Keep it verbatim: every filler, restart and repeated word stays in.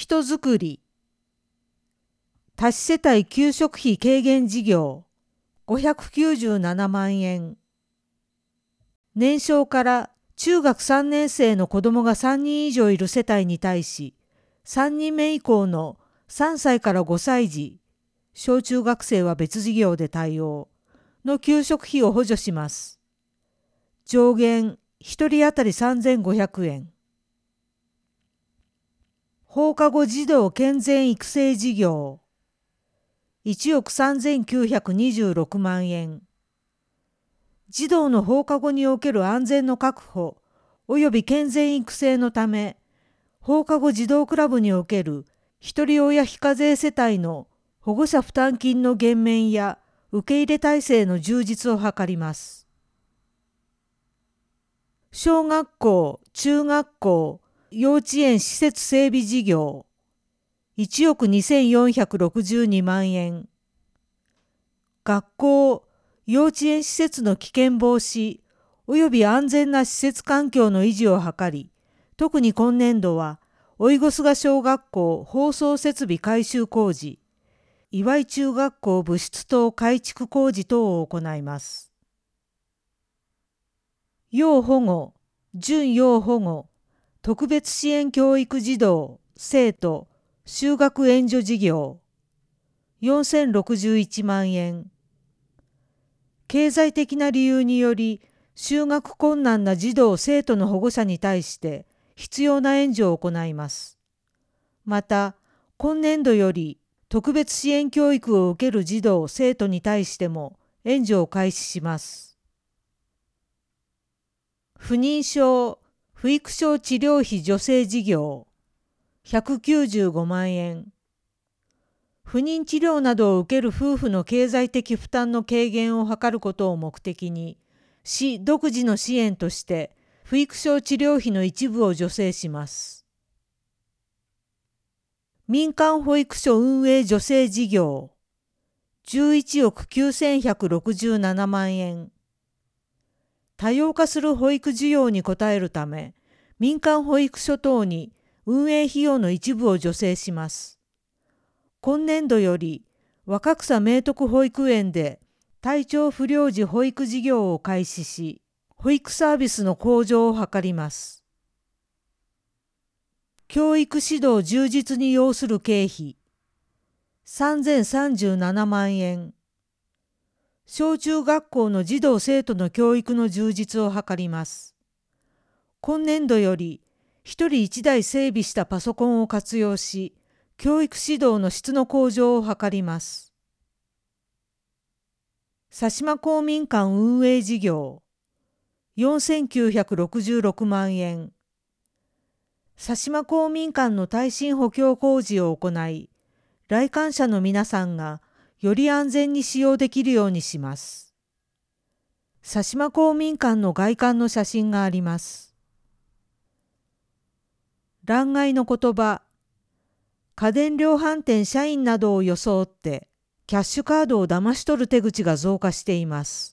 人づくり。多子世帯給食費軽減事業ごひゃくきゅうじゅうななまんえん。年少から中学さんねん生の子どもがさんにん以上いる世帯に対し、さんにんめ以降のさんさいからごさい児、小中学生は別事業で対応の給食費を補助します。上限ひとり当たりさんぜんごひゃくえん。放課後児童健全育成事業いちおくさんぜんきゅうひゃくにじゅうろくまんえん。児童の放課後における安全の確保及び健全育成のため、放課後児童クラブにおけるひとり親非課税世帯の保護者負担金の減免や受け入れ体制の充実を図ります。小学校、中学校、幼稚園施設整備事業いちおくにせんよんひゃくろくじゅうにまんえん。学校、幼稚園施設の危険防止及び安全な施設環境の維持を図り、特に今年度は甥ヶ小学校放送設備改修工事、岩井中学校部室等改築工事等を行います。要保護、準要保護、特別支援教育児童、生徒、就学援助事業よんせんろくじゅういちまんえん。経済的な理由により就学困難な児童生徒の保護者に対して必要な援助を行います。また、今年度より特別支援教育を受ける児童生徒に対しても援助を開始します。不妊症、不育症治療費助成事業ひゃくきゅうじゅうごまんえん。不妊治療などを受ける夫婦の経済的負担の軽減を図ることを目的に、市独自の支援として不育症治療費の一部を助成します。民間保育所運営助成事業じゅういちおくきゅうせんひゃくろくじゅうななまんえん。多様化する保育需要に応えるため、民間保育所等に運営費用の一部を助成します。今年度より若草明徳保育園で体調不良児保育事業を開始し、保育サービスの向上を図ります。教育指導充実に要する経費さんぜんさんじゅうななまんえん。小中学校の児童生徒の教育の充実を図ります。今年度よりひとりいちだい整備したパソコンを活用し、教育指導の質の向上を図ります。佐島公民館運営事業よんせんきゅうひゃくろくじゅうろくまんえん。佐島公民館の耐震補強工事を行い、来館者の皆さんがより安全に使用できるようにします。佐島公民館の外観の写真があります。欄外の言葉、家電量販店社員などを装ってキャッシュカードを騙し取る手口が増加しています。